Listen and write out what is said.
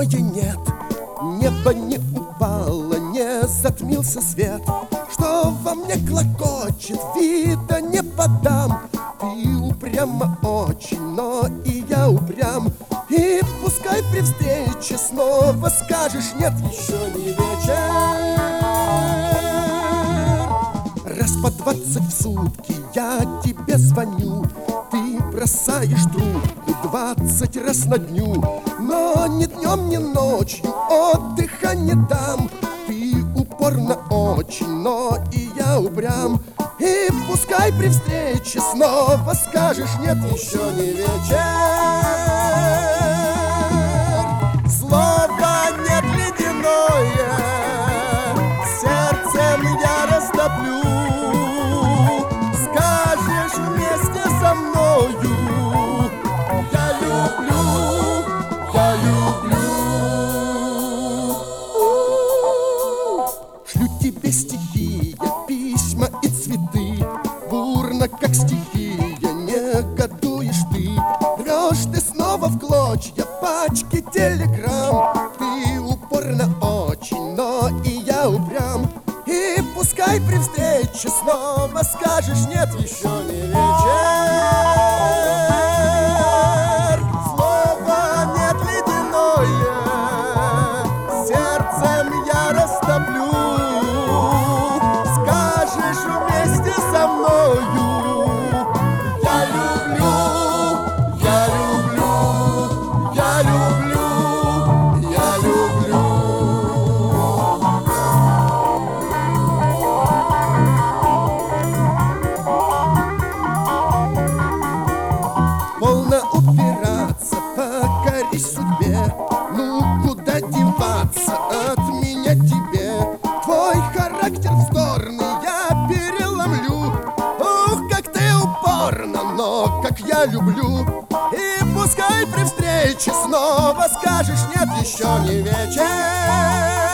нет, небо не упало, не затмился свет. Что во мне клокочет, вида не подам. Ты упряма очень, но и я упрям. И пускай при встрече снова скажешь нет, еще не вечер. Раз по 20 в сутки я тебе звоню, ты бросаешь трубку 20 раз на дню. Но ни днем, ни ночью отдыха не дам. Ты упорно очень, но и я упрям. И пускай при встрече снова скажешь нет, еще не вечер. Слово нет ледяное, сердцем я растоплю. Скажешь вместе со мною я люблю, я люблю. Шлю тебе стихи, письма и цветы. Бурно, как стихия, негодуешь ты. Рвешь ты снова в клочья пачки телеграмм. Ты упорно очень, но и я упрям. И пускай при встрече снова скажешь нет, еще не вечер. Слово нет ледяное, сердцем я растоплю. Скажешь вместе со мною я люблю, я люблю, я люблю, я люблю. Полно упираться, покорись судьбе. Ну куда деваться от меня тебе? Твой характер вздорный я переломлю. Ух, как ты упорна, но как я люблю. И пускай при встрече снова скажешь нет, еще не вечер.